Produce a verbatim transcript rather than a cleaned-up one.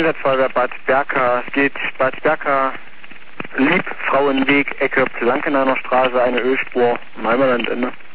Einsatzfeuerwehr Bad Berka. Es geht Bad Berka, Liebfrauenweg, Ecke Plankenaner Straße, eine Ölspur, Malmerlandende.